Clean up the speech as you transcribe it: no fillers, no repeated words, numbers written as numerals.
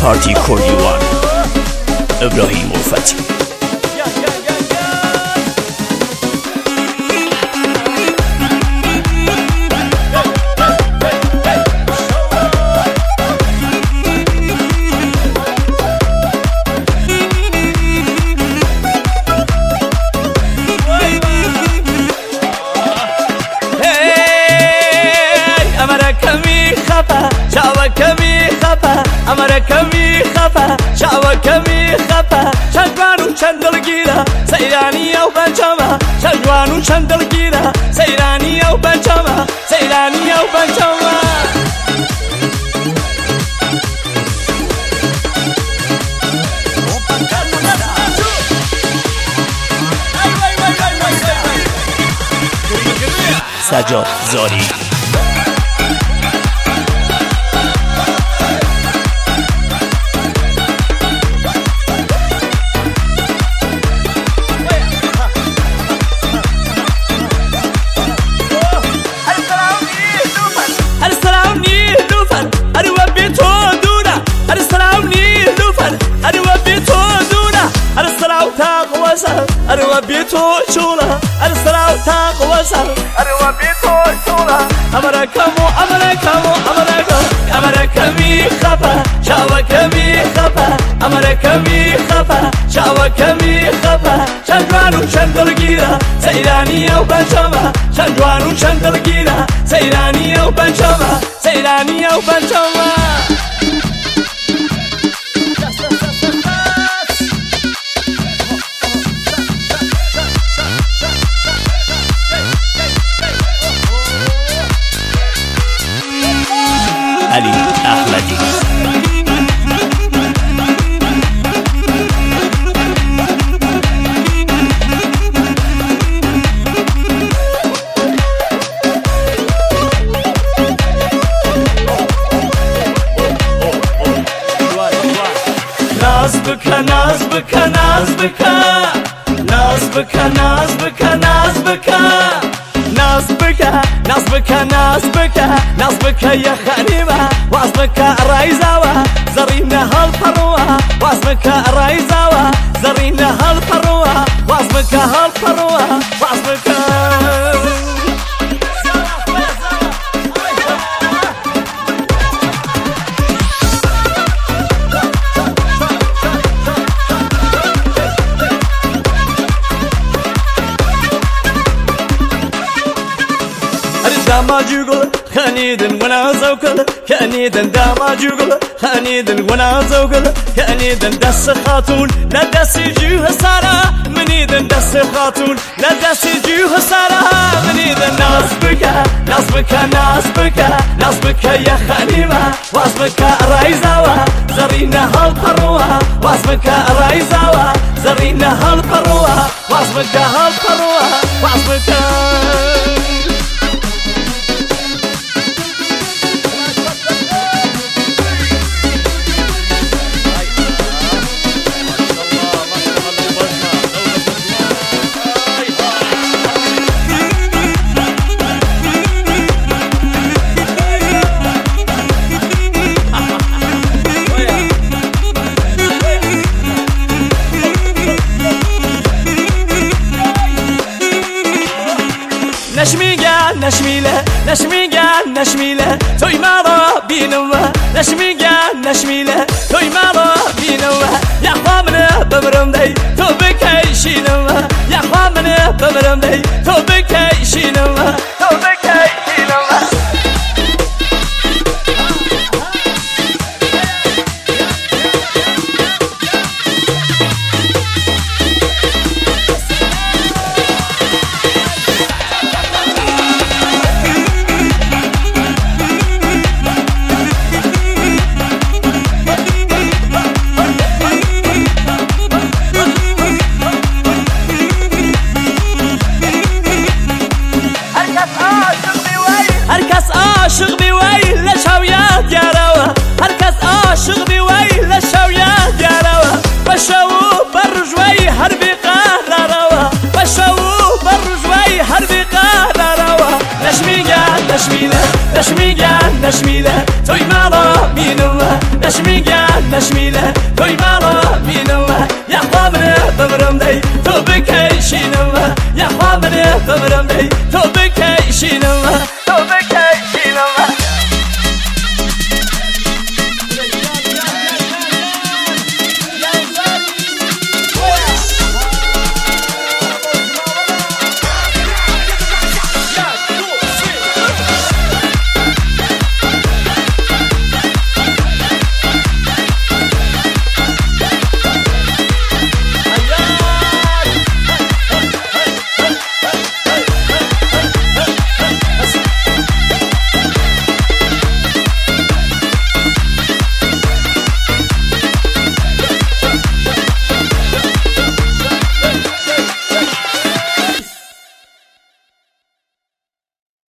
پارتی کردیوان ابراهیم الفتی. أمركمي خفا شاوكمي خفا شجوانو شندلگیرا سیرانی او بنجما شجوانو شندلگیرا سیرانی او بنجما سیرانی او بنجما سجاد زاری. أروى بيتو شولا أرسلاو تاق وسر أروى بيتو شولا أمركمو أمركمو أمركم أمركمي خفا شاوكمي خفا أمركمي خفا شاوكمي خفا شجوانو شندلگیرا سیرانی او بنجما شجوانو شندلگیرا سیرانی او بنجما سیرانی او بنجما علی احمدی. ناز بکن ناز بکن ناز بکن ناز بکن ناز بکن ناز بکن ناز بکن ناز بکن ناز بکن ناز بکن یا خانیما واز بکن رایزاوا زرینه هال پروا واز بکن رایزاوا زرینه هال پروا واز بکن هال پروا واز بکن داما جوجل خنيدن وانا زوكل خنيدن داما جوجل خنيدن وانا زوكل خنيدن دس خاتون لا دس جوه سارة منيدن دس خاتون لا دس جوه سارة منيدن ناس بكا ناس بكا ناس بكا ناس بكا يا خنيمة واس بكا رايزاوا زرينا هالبروا واس بكا رايزاوا زرينا هالبروا واس بكا هالبروا واس بكا نشمیله نشمیگه نشمیله توی مرا بینوه نشمیگه نشمیله توی مرا بینوه یا خامنه بمرم دی تو بکیشینوه یا خامنه بمرم دی تو بکیشینوه تو بکیشینوه نشميله توي مالا من الله يا حامل تمرم دي تو بكيشين الله يا حامل تمرم دي تو